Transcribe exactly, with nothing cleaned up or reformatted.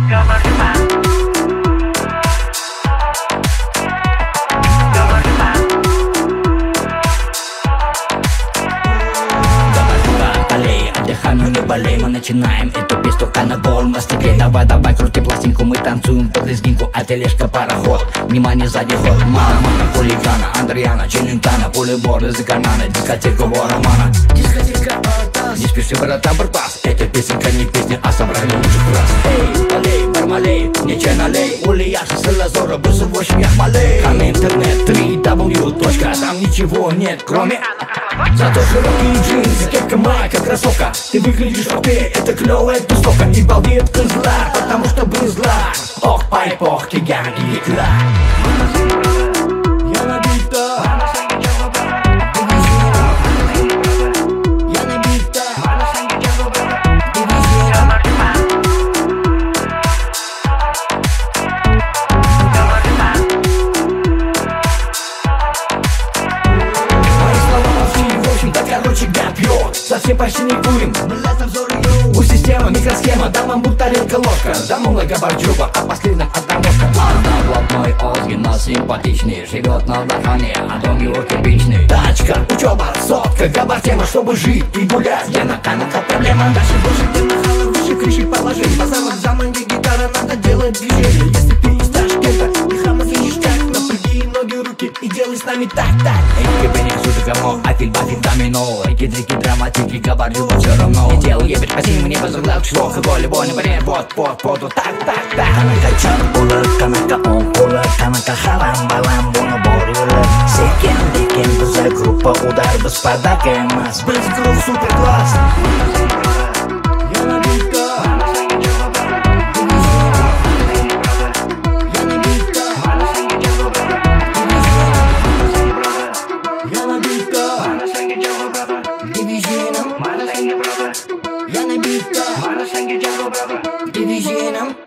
Gambar depan. Gambar depan. Gambar depan, полей, отдыхаем, но не болеем. Мы начинаем эту песню канабол. На стекле, давай, давай, крути пластинку. Мы танцуем под лезгинку, а тележка пароход. Внимание, сзади ход. Мама, мама, хулигана, Андриана, Челентана, пулебор из-за кармана, дискотека воромана. Дискотека Артас. Не спеши, братан, барбас. Эта песенка не песня, а собрание лучших раз. Эй, полей, бармалей, нече налей. Ульяша, Салазора, брусов восемь, я хмалей. Кан интернет, три дабл ю точка. Там ничего нет, кроме... Зато широкие джинсы, кепка, майка, кроссовка. Ты выглядишь окей, это клевая тусовка. И балдеет козла, потому что брызла. Ох, пайп, ох, кигана, гигла. Я набита. Я набита. Gambar depan. Gambar depan. Мои слова молчи, в общем-то, короче, гопьет. Совсем почти не курим, у системы микросхема, дам вам будто тарелка ложка. Да много борчуба, а последним одна ножка. Одна блатной Озги, но симпатичный. Живет на дохане, а дом его кирпичный. Тачка, учеба, сотка, габар тема, чтобы жить и гулять. Я на каналах проблема, дальше больше ты нахала, выше крыши положить. По самых заманге гитара, надо делать движение. Если ты из Ташкента, и хама финиш как, напряги ноги, руки и делай с нами так-так. Эй, тебе не сужу говно, афиль, бафиль, домино. Эки-дрики, драматики, габар, любовь все равно. Не делай, ебать, спасибо, мне возглавил число. Какой любой, не барьер, вот, вот, вот, вот, так, так, так. Kanaka çar olur, kanaka on olur, kanaka haram balam bunu boruyorlar. Sekin lekin bize gruppa udar, biz padak emas, biz grup super class. Я набита. Я набита. Я набита. Дивизионом. Я набита. Дивизионом.